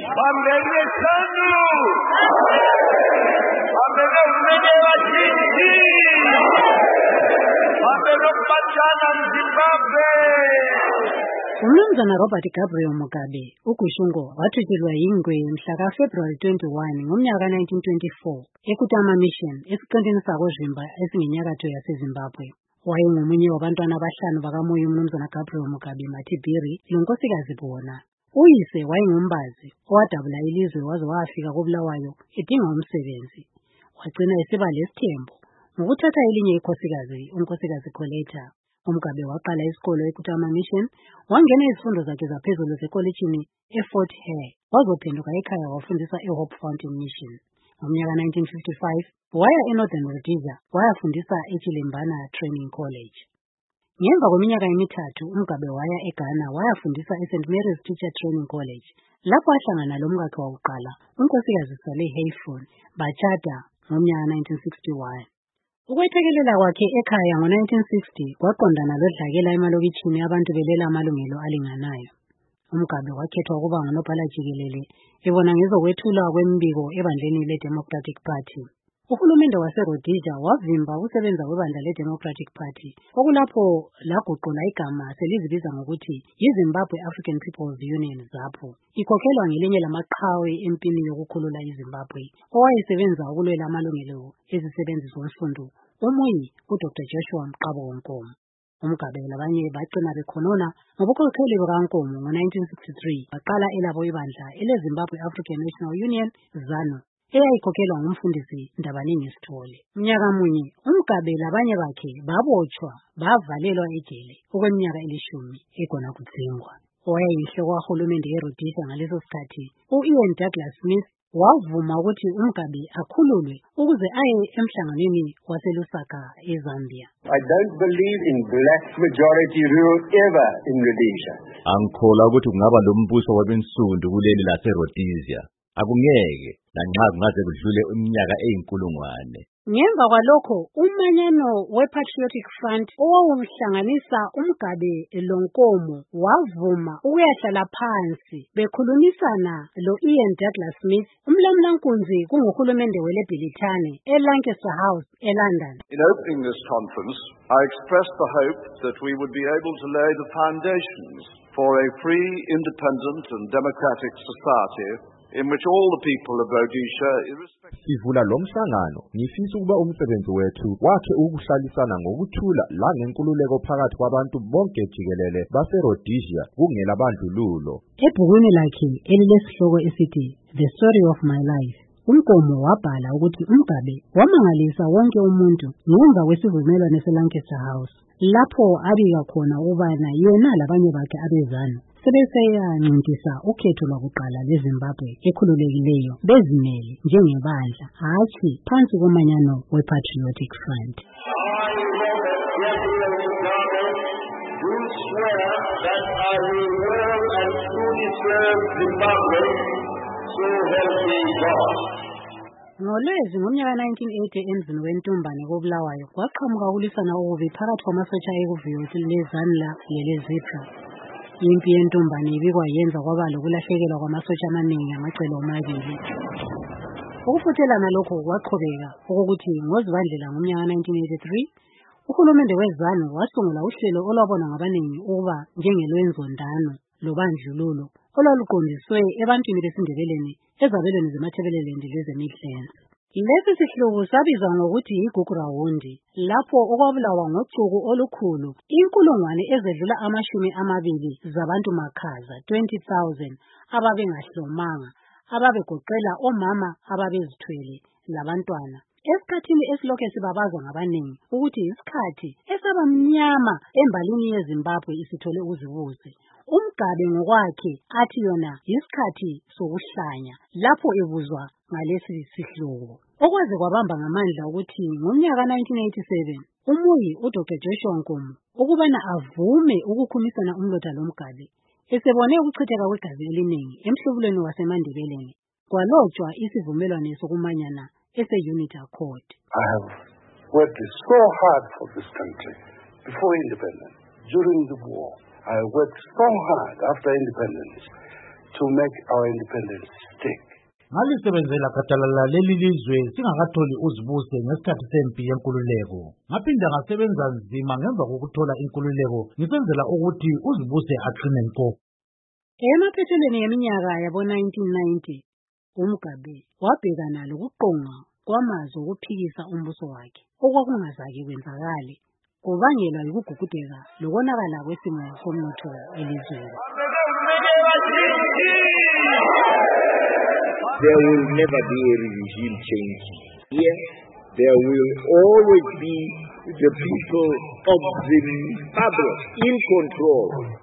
Bambele Sanu. Bambele Umedewa Chiti. Bambele Pachana Zimbabwe. Umnumzana Robert Gabriel Mugabe ukushungo wathutshelwa yingwe mhla kaFebruary 21 ngomnyaka 1924 eKutama Mission esiqintini sakozimba esingenyakatho yaseZimbabwe. Wayengomunye wabantwana abahlanu bakamoya umnumzana Gabriel Mugabe Matibiri lonkosikazi bona. Uyise wayengumbazi owadabula ilizwe waze wafika koBulawayo edinga umsebenzi. Wagcina esiba lesithembu ngokuthatha elinye ikhosikazi, unkosikazi Coletta. Mugabe waqala isikolo eKutama Mission, wangena izifundo zakhe zaphezulu zekolitshini eFort Hare. Wazophenduka ekhaya wafundisa eHope Fountain Mission. Ngomnyaka 1955 waya eNorthern Rhodesia wayafundisa eChilembana Training College. Ngemva kweminyaka emithathu uMugabe waya eGhana wayafundisa eSt Mary's Teacher Training College. Lapho ahlangana lomkakhe wakuqala, unkosikazi Sally Hayford, bachata ngomnyaka 1961. Ukwethekelela kwakhe ekhaya ngo-1960 kwaqondana lodlakela emalokitshini abantu belela amalungelo alinganayo. Mugabe wakhethwa ukuba ngunobhala jikelele ebona ngezokwethula kwembiko ebandleni le-Democratic Party. Uhulumende waseRhodesia wavimba ukusebenza kwebandla le-Democratic Party, okulapho laguqula igama selizibiza ngokuthi yiZimbabwe African People's Union ZAPU, ikhokhelwa ngelinye lamaqhawe empini yokukhulula iZimbabwe owayesebenza ukulwela amalungelo ezisebenzi zonsundu, umuyi uDr. Joshua Mqabo Nkomo. Mugabe labanye baqina bekhonona ngobukhokheli bukaNkomo ngo-1963 baqala elabo ibandla ele-Zimbabwe African National Union ZANU eyayikhokhelwa ngumfundisi Ndabaningi Sithole. Mnyaka munye Mugabe labanye bakhe babotshwa bavalelwa ejele okweminyaka 10 egona kudzingwa. Owayeyinhloko kahulumende eRhodesia ngaleso sikhathi u-Ian Douglas Smith wavuma ukuthi Mugabe akhululwe ukuze aye emhlanganweni waseLusaka eZambia. I don't believe in black majority rule ever in Rhodesia. Angikholwa ukuthi kungaba lombuso wabensundu kuleli laseRhodesia. Akungeke lanxa kungaze kudlule iminyaka eyinkulungwane. Ngemva kwalokho umanyano wePatriotic Front owawumhlanganisa uMugabe loNkomo wavuma ukuyahlala phansi bekhulumisana lo-Ian Douglas Smith, umlamlankunzi kunguhulumende weleBilitane eLancaster House eLondon. In opening this conference, I expressed the hope that we would be able to lay the foundations for a free, independent and democratic society in which all the people of Rhodesia, irrespective. Sivula lo mhlangano ngifisa ukuba umsebenzi wethu wakhe ukuhlalisana ngokuthula la ngenkululeko phakathi kwabantu bonke jikelele baseRhodesia kungela bandlululo. Ebhukwini lakhe elilesihloko esithi The Story of My Life, uNkomo wabhala ukuthi uMugabe wamangalisa wonke umuntu ngemva kwesivumelwano seLancaster House, lapho abika khona ubana yena labanye bakhe abezanu sebeseyancintisa ukhetho lwakuqala leZimbabwe ekhululekileyo bezimele njengebandla, hatshi phansi komanyano wePatriotic Front. Ngolwezi ngomnyaka 1980 emzini weNtumbane koBulawayo kwaqhamuka ukulwisana okubi phakathi kwamasotsha ekuviyo leZanla leleZipra. Impi yeNtumbane ibikwa yenza kwaba lokulahlekelwa kwamasotsha amaningi amacele omabili. Ukufuthelana lokho kwaqhubeka okokuthi ngoZibandlela ngomnyaka 1983 uhulumende weZANU wasungula uhlelo olwabonwa ngabaningi ukuba njengelwenzondano lobandlululo olwaluqondiswe ebantwini besindebeleni ezabelweni zeMatabeleland lezeMidlands. Lesi sihloko sabizwa ngokuthi yiGugurawundi, lapho okwabulawa ngochuku olukhulu inkulungwane ezedlula 20 zabantu makhaza 20,000 ababengahlomanga, ababegoqela omama ababezithwele labantwana. Esikhathini esilokhu sibabazwa ngabaningi ukuthi isikhathi esabamnyama embalini yeZimbabwe isithole uzibuze, uMugabe ngokwakhe athi yona yisikhathi sokuhlanya lapho ebuzwa ngalesi sihloko. Okwaze kwabamba ngamandla ukuthi ngomnyaka 1987 umuyi uDr. Joshua Nkomo ukubana avume ukukhumisana umlotha loMugabe esebone ukuchitheka kwegazi eliningi emhlubulweni waseMandebeleni kwalotshwa isivumelwano sokumanyana ese-Unity Accord. I have worked so hard for this country before independence, during the war. I worked so hard after independence to make our independence stick. Ngalisebenzela gadalala leli lizwe singakatholi uzibuse ngesikhathi sempi yenkululeko. Ngaphinda ngasebenza nzima ngemva kokuthola inkululeko ngisenzela ukuthi uzibuse aqine nko. Emaphethelweni yeminyaka yabo-1990, uMugabe wabhekana lokuqonga kwamazwi okuphikisa umbuso wakhe okwakungazake kwenzakale kubangelwa yikugugudeka lokonakala kwesimo somnotho elizweni. There will never be a regime change. Here, there will always be the people of Zimbabwe in control.